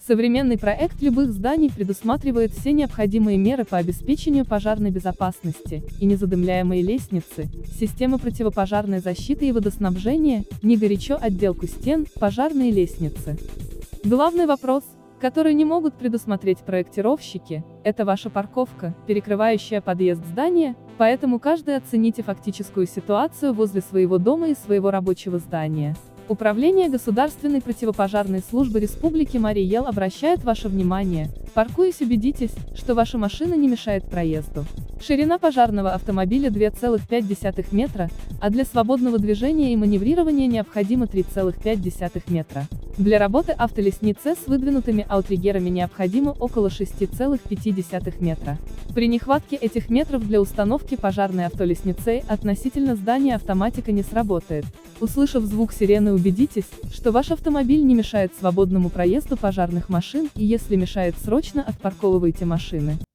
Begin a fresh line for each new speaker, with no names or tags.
Современный проект любых зданий предусматривает все необходимые меры по обеспечению пожарной безопасности, и незадымляемые лестницы, системы противопожарной защиты и водоснабжения, не горячо отделку стен, пожарные лестницы. Главный вопрос, который не могут предусмотреть проектировщики, это ваша парковка, перекрывающая подъезд здания, поэтому каждый оцените фактическую ситуацию возле своего дома и своего рабочего здания. Управление Государственной противопожарной службы Республики Марий Эл обращает ваше внимание: паркуясь, убедитесь, что ваша машина не мешает проезду. Ширина пожарного автомобиля 2,5 метра, а для свободного движения и маневрирования необходимо 3,5 метра. Для работы автолестницы с выдвинутыми аутриггерами необходимо около 6,5 метра. При нехватке этих метров для установки пожарной автолестницы относительно здания автоматика не сработает. Услышав звук сирены, убедитесь, что ваш автомобиль не мешает свободному проезду пожарных машин, и если мешает, срочно отпарковывайте машины.